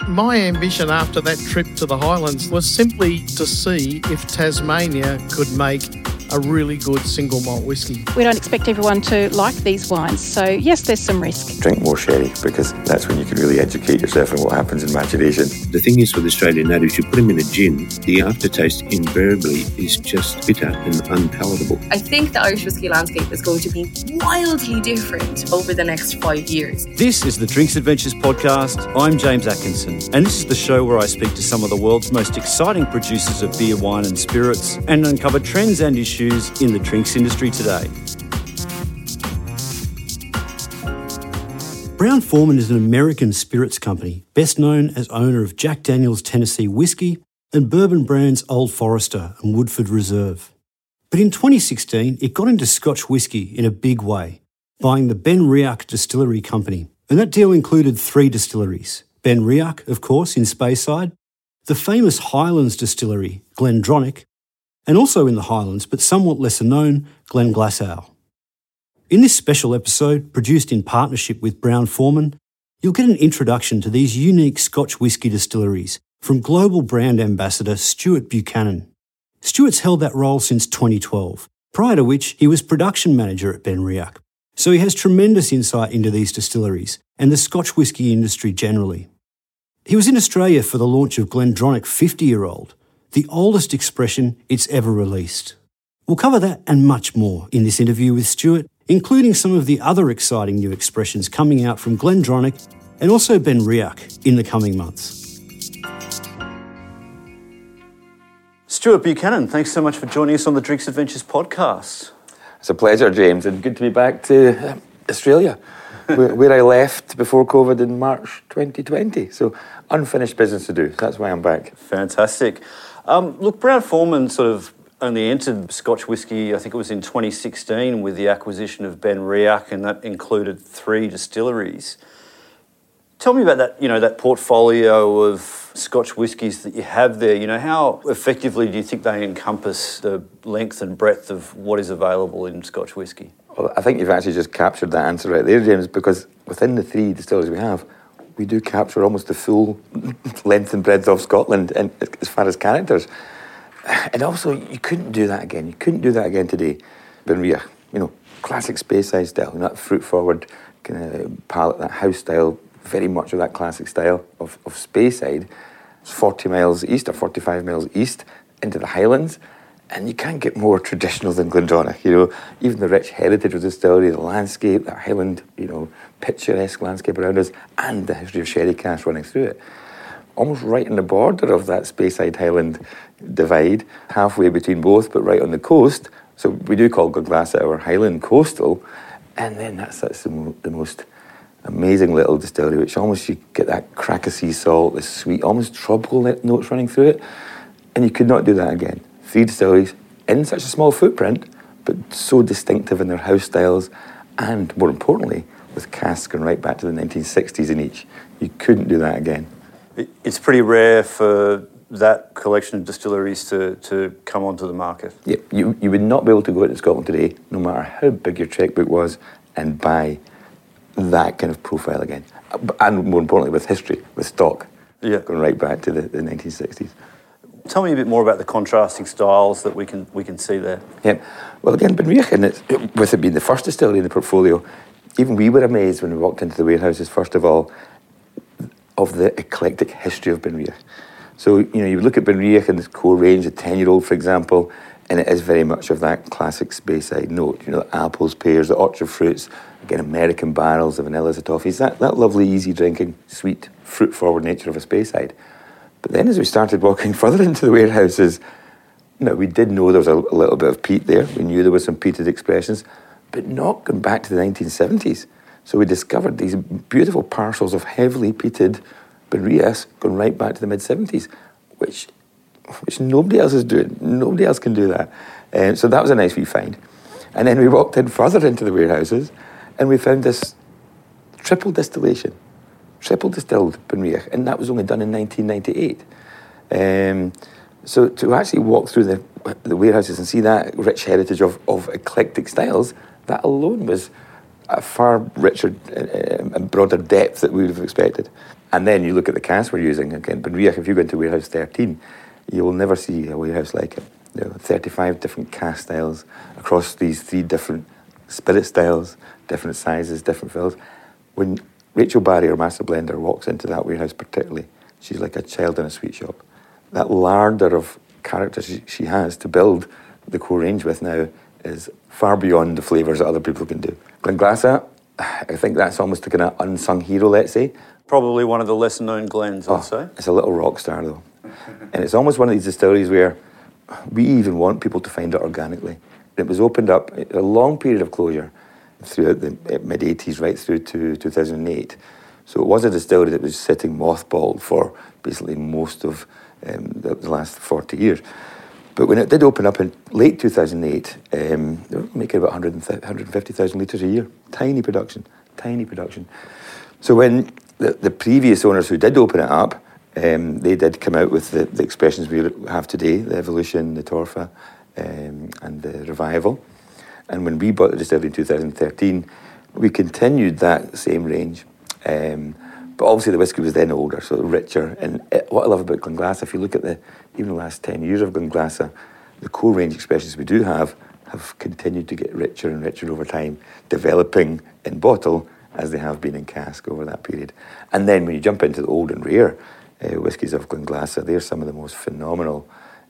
My ambition after that trip to the Highlands was simply to see if Tasmania could make a really good single malt whisky. We don't expect everyone to like these wines, so yes, there's some risk. Drink more sherry, because that's when you can really educate yourself on what happens in maturation. The thing is with Australian now, if you put them in a gin, the aftertaste invariably is just bitter and unpalatable. I think the Irish whisky landscape is going to be wildly different over the next 5 years. This is the Drinks Adventures podcast. I'm James Atkinson, and this is the show where I speak to some of the world's most exciting producers of beer, wine and spirits and uncover trends and issues in the drinks industry today. Brown-Forman is an American spirits company, best known as owner of Jack Daniel's Tennessee Whiskey and bourbon brands Old Forester and Woodford Reserve. But in 2016, it got into Scotch whisky in a big way, buying the BenRiach Distillery Company. And that deal included 3 distilleries. BenRiach, of course, in Speyside, the famous Highlands distillery, Glendronach, and also in the Highlands, but somewhat lesser known, Glenglassaugh. In this special episode, produced in partnership with Brown-Forman, you'll get an introduction to these unique Scotch whisky distilleries from global brand ambassador Stuart Buchanan. Stuart's held that role since 2012, prior to which he was production manager at BenRiach, so he has tremendous insight into these distilleries and the Scotch whisky industry generally. He was in Australia for the launch of Glendronach 50-year-old, the oldest expression it's ever released. We'll cover that and much more in this interview with Stuart, including some of the other exciting new expressions coming out from Glendronach and also BenRiach in the coming months. Stuart Buchanan, thanks so much for joining us on the Drinks Adventures podcast. It's a pleasure, James, and good to be back to Australia, where I left before COVID in March 2020. So unfinished business to do. That's why I'm back. Fantastic. Look, Brown-Forman sort of only entered Scotch whisky, I think it was in 2016, with the acquisition of BenRiach, and that included 3 distilleries. Tell me about that, that portfolio of Scotch whiskies that you have there. How effectively do you think they encompass the length and breadth of what is available in Scotch whisky? Well, I think you've actually just captured that answer right there, James, because within the 3 distilleries we do capture almost the full length and breadth of Scotland, and as far as characters. And also, you couldn't do that again. You couldn't do that again today. BenRiach, classic Speyside style, that fruit-forward kind of palate, that house style, very much of that classic style of Speyside. It's 40 miles east or 45 miles east into the Highlands, and you can't get more traditional than Glendronach. Even the rich heritage of the distillery, the landscape, that Highland, picturesque landscape around us, and the history of sherry cask running through it. Almost right on the border of that Speyside Highland divide, halfway between both, but right on the coast. So we do call Glenglassaugh our Highland coastal, and then that's the most amazing little distillery, which almost you get that crack of sea salt, the sweet, almost tropical notes running through it, and you could not do that again. 3 distilleries in such a small footprint, but so distinctive in their house styles, and more importantly, with casks going right back to the 1960s in each. You couldn't do that again. It's pretty rare for that collection of distilleries to come onto the market. Yeah, you would not be able to go into Scotland today, no matter how big your checkbook was, and buy that kind of profile again. And more importantly, with history, with stock, going right back to the 1960s. Tell me a bit more about the contrasting styles that we can see there. Yeah, well, again, BenRiach, with it being the first distillery in the portfolio, even we were amazed when we walked into the warehouses, first of all, of the eclectic history of BenRiach. So, you look at BenRiach and this core range, the 10-year-old, for example, and it is very much of that classic Speyside note. The apples, pears, the orchard fruits, again, American barrels, the vanillas, the toffees, that lovely, easy drinking, sweet, fruit-forward nature of a Speyside. But then as we started walking further into the warehouses, we did know there was a little bit of peat there. We knew there were some peated expressions, but not going back to the 1970s. So we discovered these beautiful parcels of heavily peated BenRiach going right back to the mid-70s, which nobody else is doing. Nobody else can do that. So that was a nice wee find. And then we walked in further into the warehouses and we found this triple distilled BenRiach, and that was only done in 1998. So to actually walk through the warehouses and see that rich heritage of eclectic styles, that alone was a far richer and broader depth that we would have expected. And then you look at the cask we're using. Again, Benriach, if you go into warehouse 13, you will never see a warehouse like it. 35 different cask styles across these 3 different spirit styles, different sizes, different fills. When Rachel Barry, our master blender, walks into that warehouse particularly, she's like a child in a sweet shop. That larder of characters she has to build the core range with now is far beyond the flavours that other people can do. Glenglassaugh, I think that's almost a kind of unsung hero, let's say. Probably one of the lesser-known Glens, I'd say. It's a little rock star, though. And it's almost one of these distilleries where we even want people to find it organically. It was opened up, a long period of closure throughout the mid-80s right through to 2008. So it was a distillery that was sitting mothballed for basically most of the last 40 years. But when it did open up in late 2008, they were making about 150,000 litres a year. Tiny production. So when the previous owners who did open it up, they did come out with the expressions we have today, the Evolution, the Torfa, and the Revival. And when we bought the distillery in 2013, we continued that same range. But obviously the whiskey was then older, so richer. And what I love about Glenglassaugh, if you look at even the last 10 years of Glenglassaugh, the core range expressions we do have continued to get richer and richer over time, developing in bottle as they have been in cask over that period. And then when you jump into the old and rare whiskies of Glenglassaugh, they're some of the most phenomenal,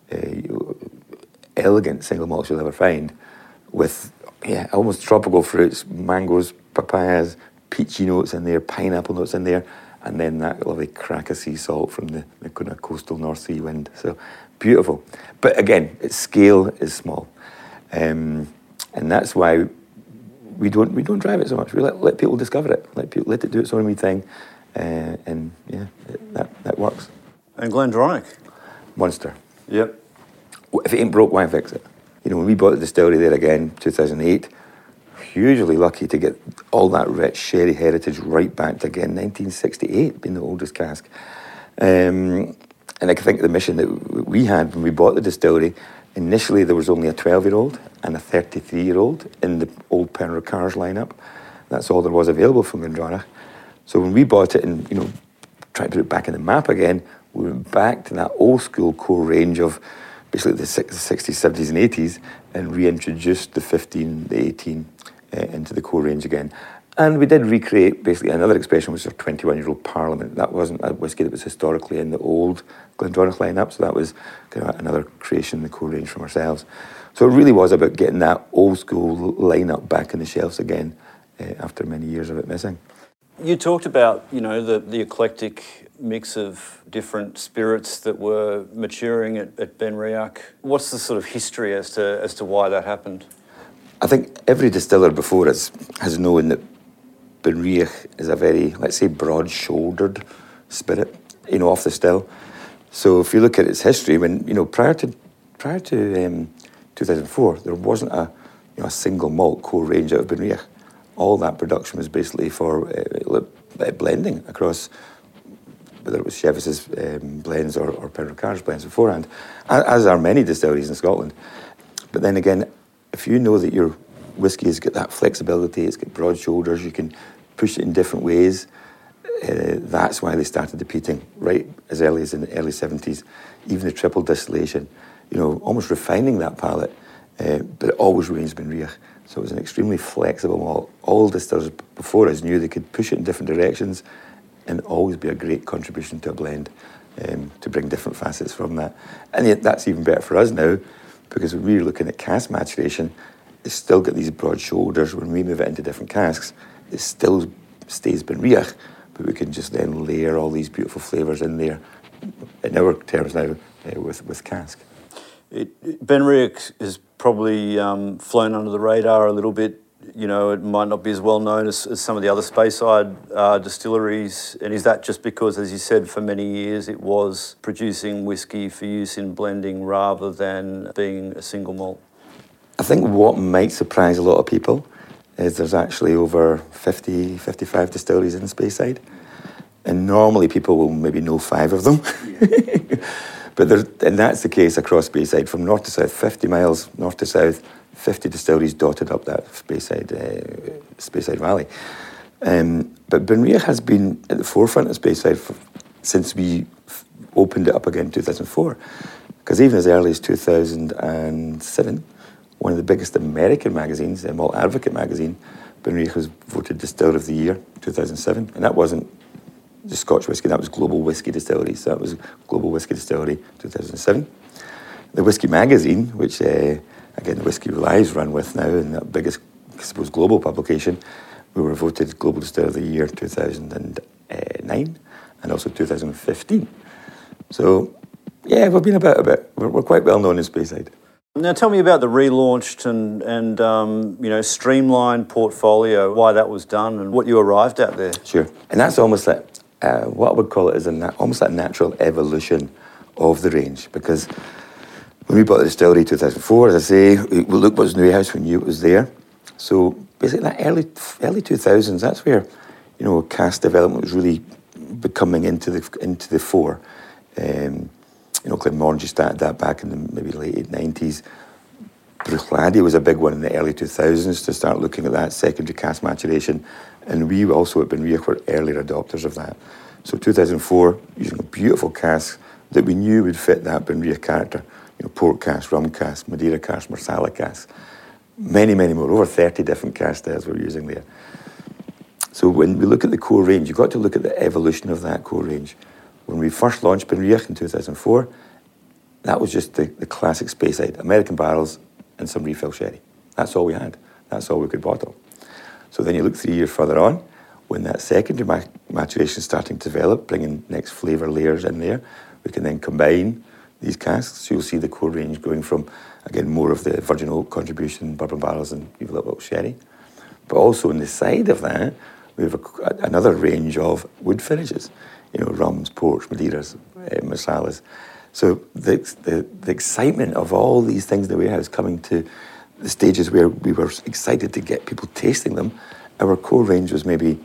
elegant single malts you'll ever find, with almost tropical fruits, mangoes, papayas, peachy notes in there, pineapple notes in there, and then that lovely crack of sea salt from the kind of coastal North Sea wind. So beautiful. But again, its scale is small. And that's why we don't drive it so much. We let people discover it, let it do its own wee thing, and that works. And Glendronach? Monster. Yep. If it ain't broke, why fix it? When we bought the distillery there again, 2008, hugely lucky to get all that rich sherry heritage right back to, again, 1968, being the oldest cask. And I think the mission that we had when we bought the distillery, initially there was only a 12-year-old and a 33-year-old in the old Pernod Ricard lineup. That's all there was available from Glendronach. So when we bought it and, tried to put it back in the map again, we went back to that old school core range of basically the 60s, 70s and 80s and reintroduced the 15, the 18 into the core range again. And we did recreate basically another expression, which was a 21-year-old Parliament. That wasn't a whiskey that was historically in the old Glendronach lineup, so that was kind of another creation in the core range from ourselves. So it really was about getting that old school lineup back in the shelves again after many years of it missing. You talked about, the eclectic mix of different spirits that were maturing at Benriach. What's the sort of history as to why that happened? I think every distiller before us has known that Benriach is a very, let's say, broad-shouldered spirit, off the still. So if you look at its history, when prior to 2004, there wasn't a single malt core range out of Benriach. All that production was basically for blending across, whether it was Chevis's blends or Pernod Ricard's blends beforehand, as are many distilleries in Scotland. But then again, if you know that your whiskey has got that flexibility, it's got broad shoulders, you can push it in different ways, that's why they started the peating right as early as in the early 70s, even the triple distillation, almost refining that palate, but it always remains Benriach. So it was an extremely flexible malt. All distillers before us knew they could push it in different directions and always be a great contribution to a blend to bring different facets from that. And yet that's even better for us now, because when we're looking at cask maturation, it's still got these broad shoulders. When we move it into different casks, it still stays Benriach, but we can just then layer all these beautiful flavours in there, in our terms now, with cask. Benriach is probably flown under the radar a little bit. It might not be as well known as some of the other Speyside distilleries. And is that just because, as you said, for many years it was producing whiskey for use in blending rather than being a single malt? I think what might surprise a lot of people is there's actually over 50, 55 distilleries in Speyside. And normally people will maybe know 5 of them. And that's the case across Speyside, from north to south, 50 miles north to south, 50 distilleries dotted up that Speyside Valley. But Benriach has been at the forefront of Speyside since we opened it up again in 2004. Because even as early as 2007, one of the biggest American magazines, Malt Advocate magazine, Benriach was voted Distiller of the Year 2007. And that wasn't just Scotch whisky, that was Global Whisky Distilleries. So that was Global Whisky Distillery 2007. The Whisky magazine, which again the Whisky Lives run with now, and that biggest, I suppose, global publication, we were voted Global Distiller of the Year 2009 and also 2015. So, yeah, we've been about a bit. We're quite well known in Speyside. Now, tell me about the relaunched and streamlined portfolio, why that was done, and what you arrived at there. Sure, and that's almost like what I would call it is almost like a natural evolution of the range, because when we bought the distillery in 2004, as I say, we looked what's New House, we knew it was there. So basically, that early 2000s, that's where cask development was really becoming into the fore. Glenmorangie started that back in the maybe late 90s. Bruichladdich was a big one in the early 2000s to start looking at that secondary cask maturation, and we also at Benriach were earlier adopters of that. So 2004, using a beautiful cask that we knew would fit that Benriach character, port cask, rum cask, Madeira cask, Marsala cask, many more, over 30 different cask styles we're using there. So when we look at the core range, you've got to look at the evolution of that core range. When we first launched Benriach in 2004, that was just the classic Speyside, American barrels and some refill sherry. That's all we had. That's all we could bottle. So then you look 3 years further on, when that secondary maturation is starting to develop, bringing next flavour layers in there, we can then combine these casks. So you'll see the core range going from, again, more of the virgin oak contribution, bourbon barrels, and even a little bit of sherry. But also on the side of that, we have another range of wood finishes, rums, ports, Madeiras, Marsalas. So the excitement of all these things in the warehouse coming to the stages where we were excited to get people tasting them, our core range was maybe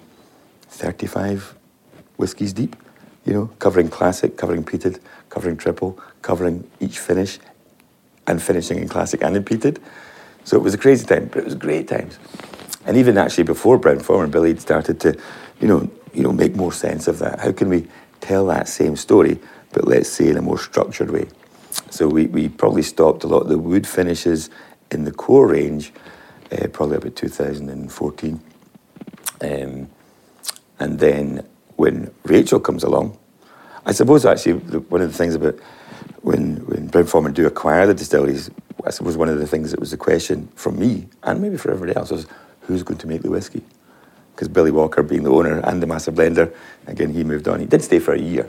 35 whiskies deep, covering classic, covering peated, covering triple, covering each finish, and finishing in classic and in peated. So it was a crazy time, but it was great times. And even actually before Brown-Forman and Billy had started to, make more sense of that. How can we tell that same story, but let's say in a more structured way? So we probably stopped a lot of the wood finishes in the core range, probably about 2014. And then when Rachel comes along, I suppose actually one of the things about when Brown-Forman do acquire the distilleries, I suppose one of the things that was the question from me, and maybe for everybody else, was who's going to make the whiskey? Because Billy Walker, being the owner and the master blender, again, he moved on. He did stay for a year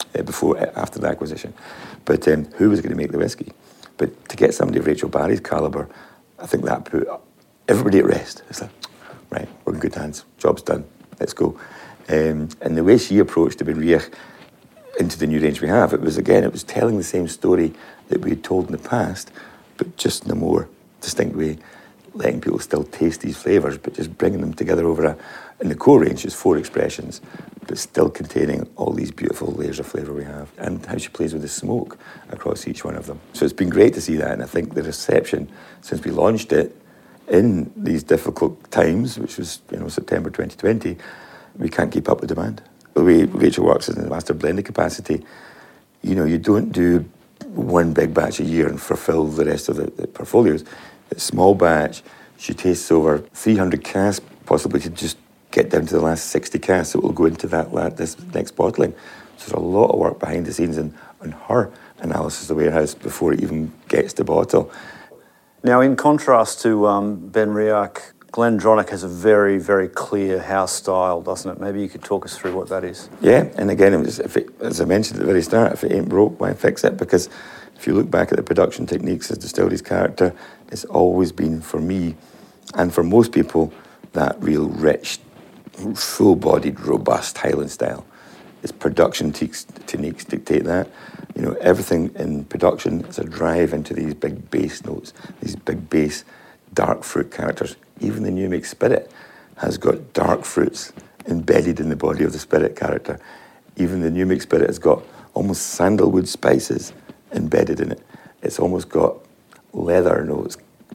after the acquisition. But who was going to make the whiskey? But to get somebody of Rachel Barry's calibre, I think that put everybody at rest. It's like, right, we're in good hands. Job's done. Let's go. And the way she approached the Benriach into the new range we have, it was telling the same story that we had told in the past, but just in a more distinct way, letting people still taste these flavours, but just bringing them together in the core range, is 4 expressions, but still containing all these beautiful layers of flavour we have, and how she plays with the smoke across each one of them. So it's been great to see that, and I think the reception since we launched it in these difficult times, which was September 2020, we can't keep up with demand. The way Rachel works in the master blending capacity, you don't do one big batch a year and fulfil the rest of the portfolios. It's small batch. She tastes over 300 casks, possibly to just get down to the last 60 casks that will go into this next bottling. So there's a lot of work behind the scenes on her analysis of the warehouse before it even gets to bottle. Now, in contrast to Benriach, GlenDronach has a very, very clear house style, doesn't it? Maybe you could talk us through what that is. Yeah, and again, as I mentioned at the very start, if it ain't broke, why fix it? Because if you look back at the production techniques as Distillery's character, it's always been, for me, and for most people, that real rich, full-bodied, robust Highland style. Its production techniques dictate that. Everything in production is a drive into these big bass notes, these big bass dark fruit characters. Even the New Make Spirit has got dark fruits embedded in the body of the spirit character. Even the New Make Spirit has got almost sandalwood spices embedded in it. It's almost got leather notes,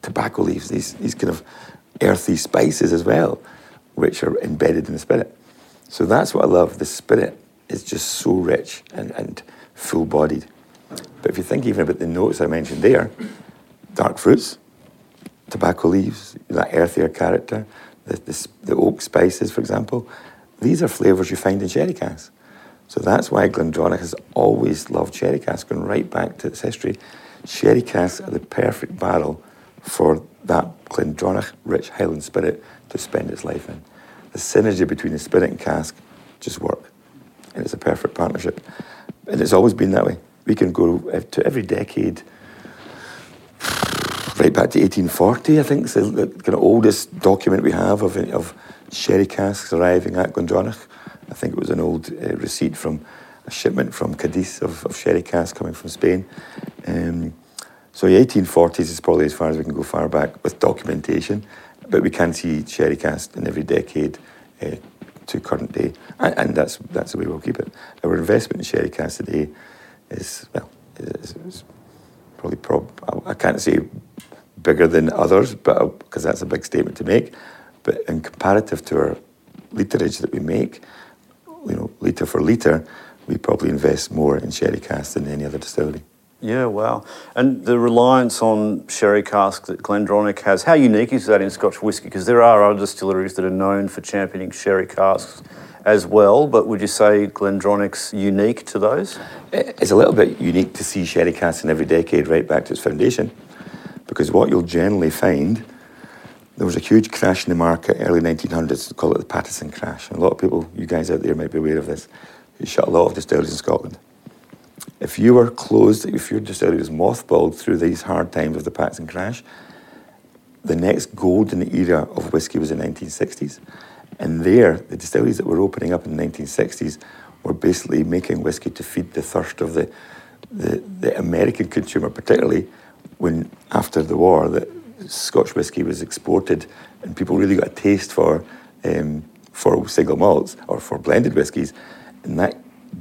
tobacco leaves, these kind of earthy spices as well, which are embedded in the spirit. So that's what I love. The spirit is just so rich and full-bodied. But if you think even about the notes I mentioned there, dark fruits, tobacco leaves, that earthier character, the oak spices, for example, these are flavours you find in sherry casks. So that's why Glendronach has always loved sherry casks, going right back to its history. Sherry casks are the perfect barrel for that Glendronach-rich Highland spirit to spend its life in. The synergy between the spirit and cask just work. And it's a perfect partnership. And it's always been that way. We can go to every decade, right back to 1840, I think. It's the kind of oldest document we have of sherry casks arriving at Glendronach. I think it was an old receipt from a shipment from Cadiz of sherry casks coming from Spain. So the 1840s is probably as far as we can go far back with documentation, but we can see sherry casks in every decade to current day, and that's the way we'll keep it. Our investment in sherry casks today is probably I can't say bigger than others, but because that's a big statement to make. But in comparative to our literage that we make, litre for litre, we probably invest more in sherry casks than any other distillery. Yeah, wow. And the reliance on sherry casks that Glendronach has, how unique is that in Scotch whisky? Because there are other distilleries that are known for championing sherry casks as well, but would you say Glendronach's unique to those? It's a little bit unique to see sherry casks in every decade right back to its foundation, because what you'll generally find, there was a huge crash in the market early 1900s, they call it the Pattison crash. And a lot of people, you guys out there might be aware of this. It shut a lot of distilleries in Scotland. If you were closed, if your distillery was mothballed through these hard times of the Pattison crash, the next golden era of whisky was in the 1960s. And there, the distilleries that were opening up in the 1960s were basically making whisky to feed the thirst of the American consumer, particularly when, after the war, the Scotch whisky was exported and people really got a taste for single malts or for blended whiskies. And that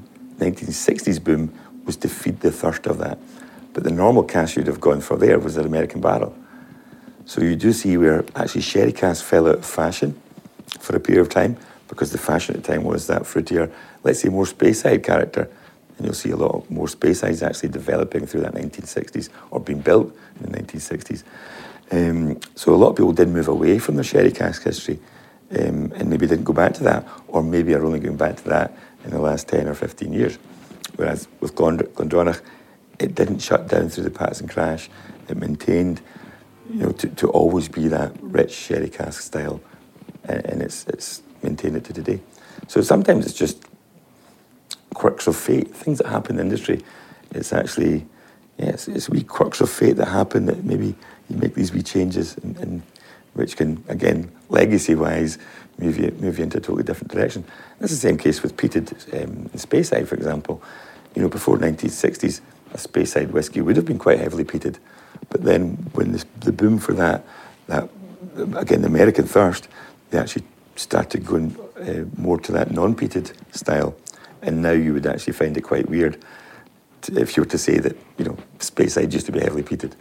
1960s boom was to feed the thirst of that. But the normal cask you'd have gone for there was an American barrel. So you do see where actually sherry casks fell out of fashion for a period of time, because the fashion at the time was that fruitier, let's say more Speyside character. And you'll see a lot more Speysides actually developing through that 1960s or being built in the 1960s. So a lot of people did move away from the sherry cask history and maybe didn't go back to that, or maybe are only going back to that in the last 10 or 15 years. Whereas with Glendronach, it didn't shut down through the Pattison crash. It maintained, to always be that rich sherry cask style, and it's maintained it to today. So sometimes it's just quirks of fate, things that happen in the industry. It's actually, it's wee quirks of fate that happen that maybe you make these wee changes, and which can, again, legacy-wise, move you into a totally different direction. That's the same case with peated in Speyside, for example. Before 1960s, a Speyside whisky would have been quite heavily peated. But then when the boom for that again, the American thirst, they actually started going more to that non-peated style. And now you would actually find it quite weird if you were to say that, Speyside used to be heavily peated.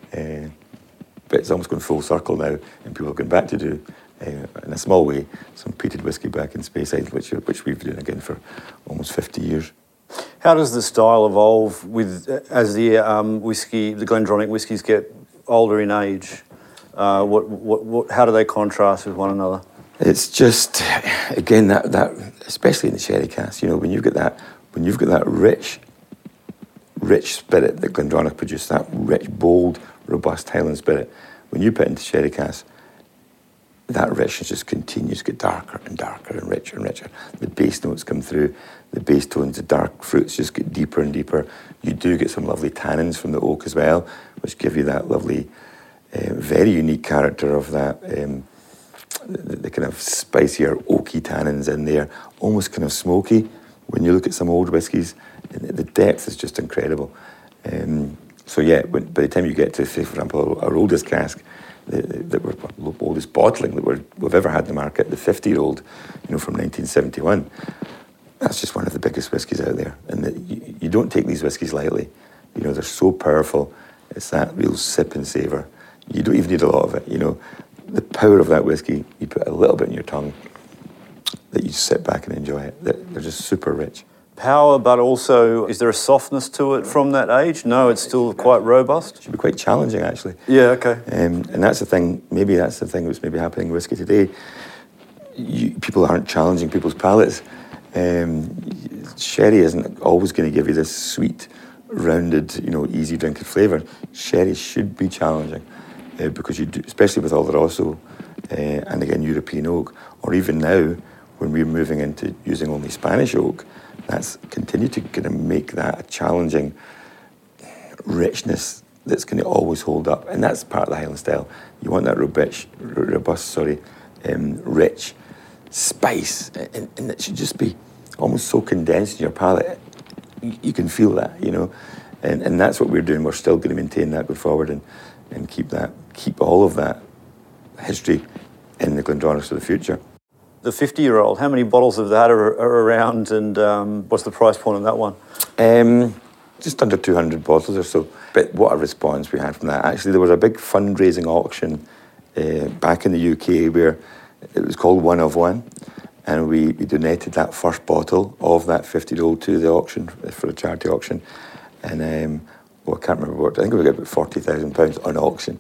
But it's almost gone full circle now, and people are going back to do, in a small way, some peated whisky back in Speyside, which we've been doing again for almost 50 years. How does the style evolve as the Glendronach whiskies get older in age? How do they contrast with one another? It's just, again, that especially in the sherry cask, when you've got that rich spirit that Glendronach produced, that rich, bold, robust Highland spirit, when you put it into sherry cask, that richness just continues to get darker and darker and richer and richer. The base notes come through, the base tones, the dark fruits just get deeper and deeper. You do get some lovely tannins from the oak as well, which give you that lovely, very unique character of that, the kind of spicier, oaky tannins in there, almost kind of smoky. When you look at some old whiskies, the depth is just incredible. By the time you get to, say, for example, our oldest cask, the oldest bottling that we've ever had in the market, the 50-year-old, from 1971, that's just one of the biggest whiskies out there. And you don't take these whiskies lightly. They're so powerful. It's that real sip and savour. You don't even need a lot of it, you know. The power of that whiskey, you put a little bit in your tongue, that you sit back and enjoy it. They're just super rich. Power, but also, is there a softness to it from that age? No, it's still quite robust? It should be quite challenging, actually. Yeah, okay. And that's the thing, maybe that's the thing that's maybe happening in whiskey today. People aren't challenging people's palates. Sherry isn't always going to give you this sweet, rounded, you know, easy drinking flavour. Sherry should be challenging because you do, especially with Oloroso and again European oak, or even now when we're moving into using only Spanish oak, that's continued to kind of make that a challenging richness that's going to always hold up, and that's part of the Highland style. You want that robust, rich spice, and it should just be almost so condensed in your palate. You can feel that, you know, and that's what we're doing. We're still going to maintain that going forward and keep all of that history in the Glendronach for the future. The 50-year-old, how many bottles of that are around, and what's the price point on that one? Just under 200 bottles or so. But what a response we had from that. Actually, there was a big fundraising auction back in the UK where it was called One of One, and we donated that first bottle of that 50-year-old to the auction, for a charity auction. And I can't remember what, I think we got about £40,000 on auction.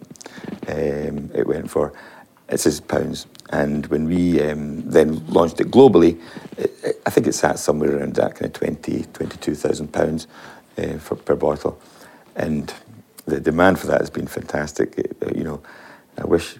It went for, it says pounds. And when we then launched it globally, I think it sat somewhere around that kind of £22,000 per bottle. And the demand for that has been fantastic. You know, I wish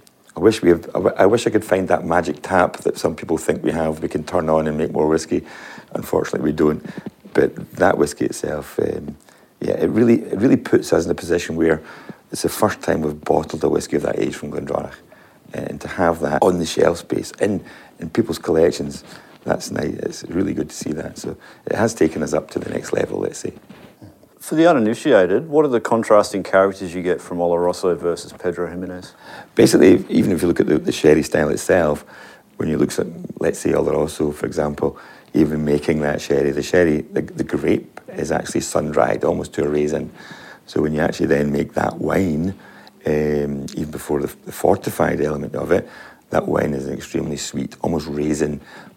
I could find that magic tap that some people think we have. We can turn on and make more whiskey. Unfortunately, we don't. But that whiskey itself, it really puts us in a position where it's the first time we've bottled a whiskey of that age from Glendronach. And to have that on the shelf space in people's collections, that's nice. It's really good to see that. So it has taken us up to the next level, let's say. For the uninitiated, what are the contrasting characters you get from Oloroso versus Pedro Ximénez? Basically, even if you look at the sherry style itself, when you look at, let's say, Oloroso, for example, even making that sherry, the grape is actually sun-dried almost to a raisin. So when you actually then make that wine, even before the fortified element of it, that wine is extremely sweet, almost raisin,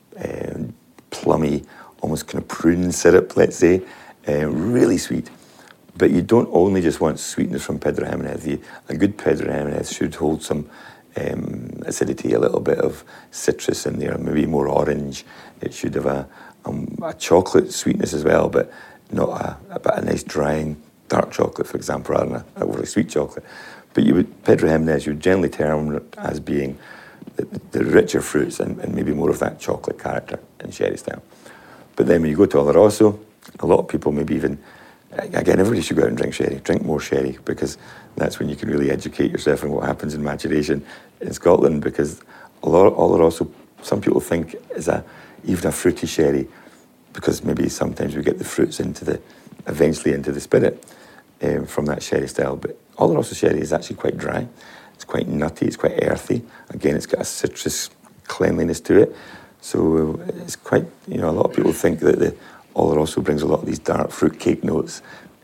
plummy, almost kind of prune syrup, let's say, really sweet. But you don't only just want sweetness from Pedro Ximénez. A good Pedro Ximénez should hold some acidity, a little bit of citrus in there, maybe more orange. It should have a chocolate sweetness as well, but not a nice drying dark chocolate, for example, rather than a really sweet chocolate. But Pedro Ximénez, you would generally term it as being the richer fruits and maybe more of that chocolate character in sherry style. But then when you go to Oloroso, a lot of people maybe even, again, everybody should go out and drink more sherry, because that's when you can really educate yourself on what happens in maturation in Scotland, because Oloroso, some people think is even a fruity sherry, because maybe sometimes we get the fruits eventually into the spirit from that sherry style. But Oloroso sherry is actually quite dry. It's quite nutty, it's quite earthy. Again, it's got a citrus cleanliness to it. So it's quite, a lot of people think that the Oloroso brings a lot of these dark fruitcake notes.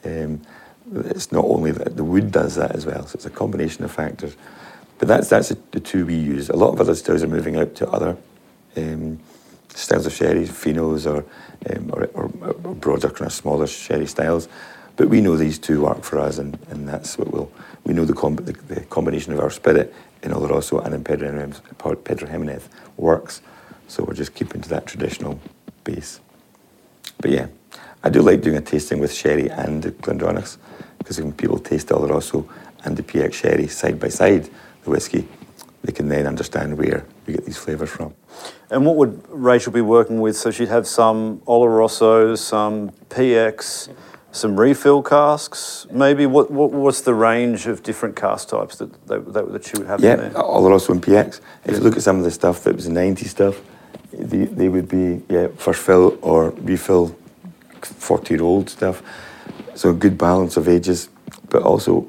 It's not only that, the wood does that as well. So it's a combination of factors. But that's the two we use. A lot of other stills are moving out to other styles of sherry, phenos or broader kind of smaller sherry styles. But we know these two work for us, and that's what we know the combination of our spirit in Oloroso and in Pedro Ximénez works. So we're just keeping to that traditional base. But yeah, I do like doing a tasting with sherry and the Glendronachs, because when people taste the Oloroso and the PX sherry side by side, the whiskey, they can then understand where we get these flavours from. And what would Rachel be working with? So she'd have some Olorosos, some PX, some refill casks, maybe. What's the range of different cask types that she would have in there? Oloroso and PX. If you look at some of the stuff that was 90 stuff, they would be first fill or refill 40-year-old stuff. So a good balance of ages, but also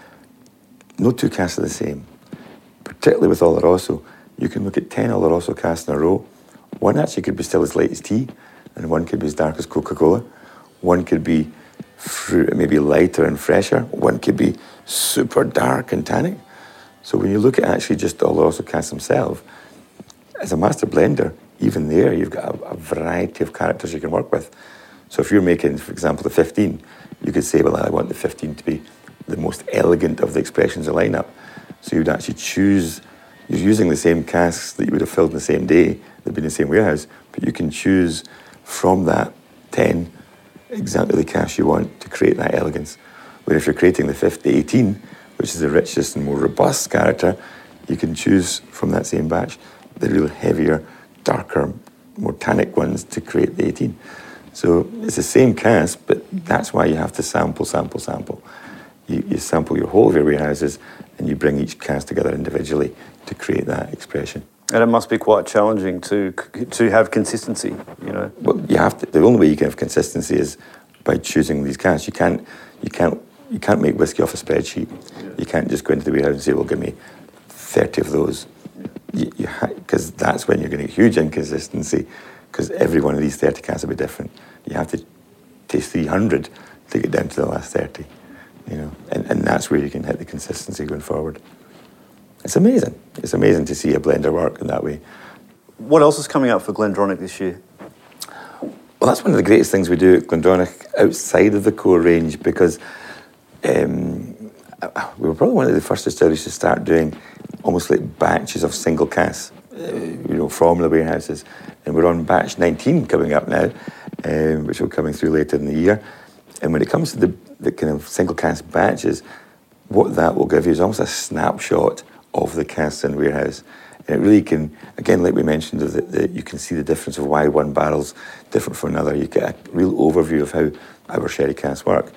no two casks are the same. Particularly with Oloroso, you can look at 10 Oloroso casks in a row. One actually could be still as light as tea, and one could be as dark as Coca-Cola. One could be maybe lighter and fresher. One could be super dark and tannic. So when you look at actually just the Oloroso casks themselves, as a master blender, even there you've got a variety of characters you can work with. So if you're making, for example, the 15, you could say, well, I want the 15 to be the most elegant of the expressions of lineup. So you'd actually choose, you're using the same casks that you would have filled in the same day, they'd be in the same warehouse, but you can choose from that 10 exactly the cask you want to create that elegance. Where if you're creating the 18, which is the richest and more robust character, you can choose from that same batch the real heavier, darker, more tannic ones to create the 18. So it's the same cask, but that's why you have to sample. You sample your whole of your warehouses and you bring each cask together individually to create that expression. And it must be quite challenging to have consistency, you know. Well, you have to. The only way you can have consistency is by choosing these casks. You can't make whiskey off a spreadsheet. You can't just go into the warehouse and say, well, give me 30 of those. Because that's when you're going to get huge inconsistency, because every one of these 30 casks will be different. You have to taste 300 to get down to the last 30, you know. And that's where you can hit the consistency going forward. It's amazing. It's amazing to see a blender work in that way. What else is coming up for Glendronach this year? Well, that's one of the greatest things we do at Glendronach outside of the core range, because we were probably one of the first distilleries to start doing almost like batches of single casks, from the warehouses. And we're on batch 19 coming up now, which will be coming through later in the year. And when it comes to the kind of single cask batches, what that will give you is almost a snapshot of the casks in the warehouse. And it really can, again, like we mentioned, you can see the difference of why one barrel's different from another. You get a real overview of how our sherry casks work.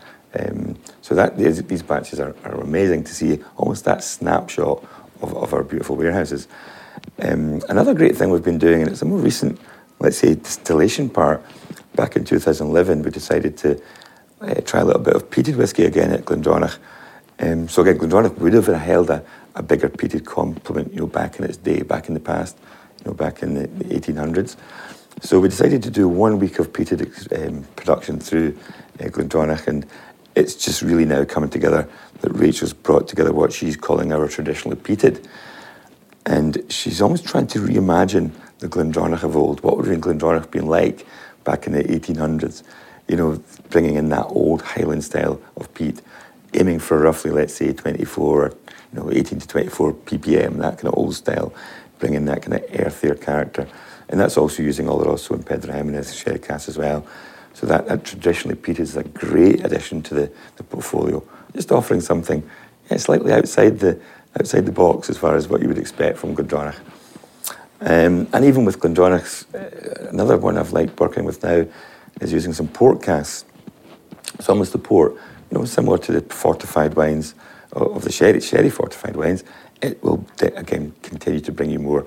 So these batches are amazing to see, almost that snapshot of our beautiful warehouses. Another great thing we've been doing, and it's a more recent, let's say, distillation part, back in 2011, we decided to try a little bit of peated whiskey again at Glendronach. So again, Glendronach would have held a bigger peated complement, back in its day, back in the past, back in the 1800s. So we decided to do 1 week of peated production through Glendronach, and it's just really now coming together that Rachel's brought together what she's calling our traditionally peated. And she's almost trying to reimagine the Glendronach of old. What would Glendronach been like back in the 1800s? Bringing in that old Highland style of peat, aiming for roughly, let's say, 18 to 24 ppm, that kind of old style, bringing that kind of earthier character. And that's also using Oloroso and Pedro Ximénez sherry casks as well. So that traditionally peated is a great addition to the portfolio. Just offering something slightly outside the box as far as what you would expect from Glendronach. And even with Glendronach's, another one I've liked working with now is using some port casks. It's almost the port, similar to the fortified wines of the sherry fortified wines. It will, again, continue to bring you more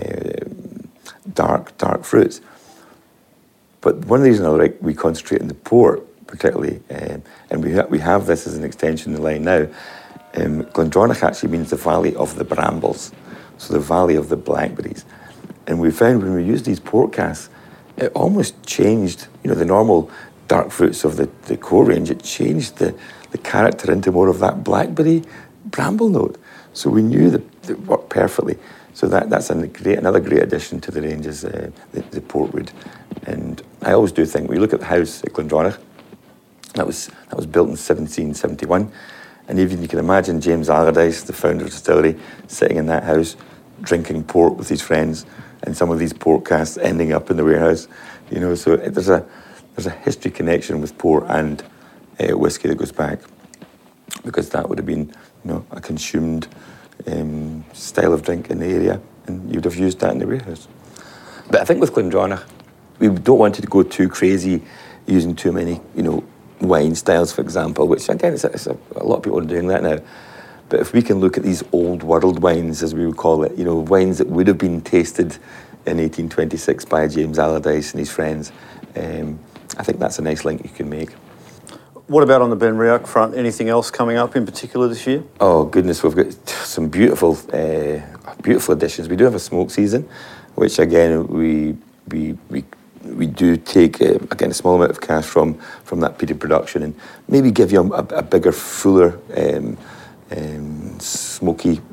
dark fruits. But one of the reasons I like we concentrate on the port particularly, and we have this as an extension of the line now. Glendronach actually means the valley of the brambles, so the valley of the blackberries. And we found when we used these port casks, it almost changed, the normal dark fruits of the core range. It changed the character into more of that blackberry bramble note. So we knew that it worked perfectly. So that's another great addition to the range is the portwood. And I always do think, when you look at the house at Glendronach, that was built in 1771. And even you can imagine James Allardyce, the founder of the distillery, sitting in that house, drinking port with his friends, and some of these port casks ending up in the warehouse. So there's a history connection with port and whiskey that goes back, because that would have been, a consumed style of drink in the area, and you'd have used that in the warehouse. But I think with Glendronach, we don't want to go too crazy using too many, wine styles, for example, which again, it's a lot of people are doing that now. But if we can look at these old world wines, as we would call it, wines that would have been tasted in 1826 by James Allardyce and his friends, I think that's a nice link you can make. What about on the Benriach front? Anything else coming up in particular this year? Oh goodness, we've got some beautiful additions. We do have a smoke season, which again we do take again a small amount of cash from that peated production, and maybe give you a bigger, fuller, smoky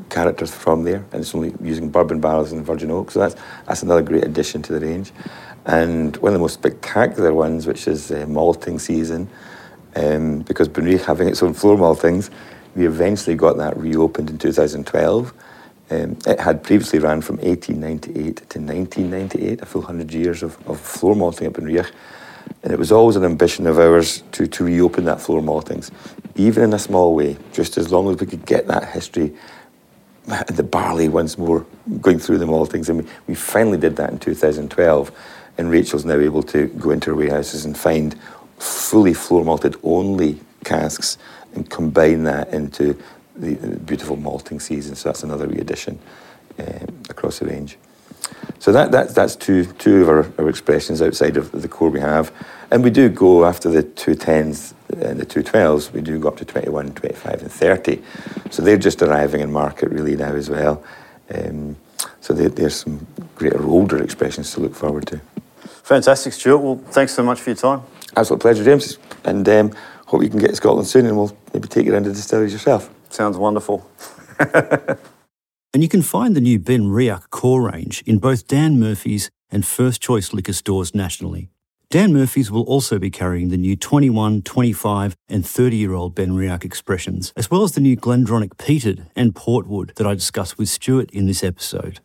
characters from there, and it's only using bourbon barrels and virgin oak. So that's another great addition to the range. And one of the most spectacular ones, which is malting season, because Benriach having its own floor maltings, we eventually got that reopened in 2012. It had previously ran from 1898 to 1998, a full 100 years of floor malting at Benriach. And it was always an ambition of ours to reopen that floor maltings, even in a small way, just as long as we could get that history, the barley once more going through the maltings. And we finally did that in 2012. And Rachel's now able to go into her warehouses and find fully floor malted only casks and combine that into the beautiful malting season. So that's another wee addition across the range. So that's two of our expressions outside of the core we have. And we do go after the 210s and the 212s, we do go up to 21, 25 and 30. So they're just arriving in market really now as well. So there's some greater older expressions to look forward to. Fantastic, Stuart. Well, thanks so much for your time. Absolute pleasure, James. And hope you can get to Scotland soon, and we'll maybe take you around to distilleries yourself. Sounds wonderful. And you can find the new Benriach core range in both Dan Murphy's and First Choice liquor stores nationally. Dan Murphy's will also be carrying the new 21, 25 and 30-year-old Benriach expressions, as well as the new GlenDronach Peated and Portwood that I discussed with Stuart in this episode.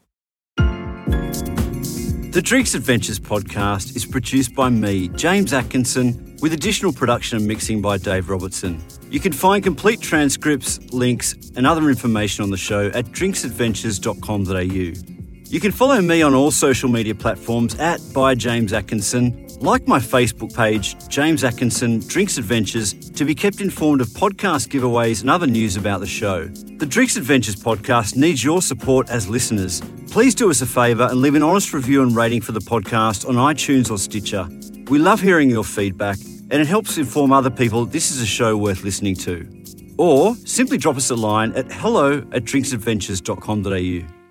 The Drinks Adventures podcast is produced by me, James Atkinson, with additional production and mixing by Dave Robertson. You can find complete transcripts, links and other information on the show at drinksadventures.com.au. You can follow me on all social media platforms at @ByJamesAtkinson, like my Facebook page, James Atkinson Drinks Adventures, to be kept informed of podcast giveaways and other news about the show. The Drinks Adventures podcast needs your support as listeners. Please do us a favour and leave an honest review and rating for the podcast on iTunes or Stitcher. We love hearing your feedback, and it helps inform other people this is a show worth listening to. Or simply drop us a line at hello@drinksadventures.com.au.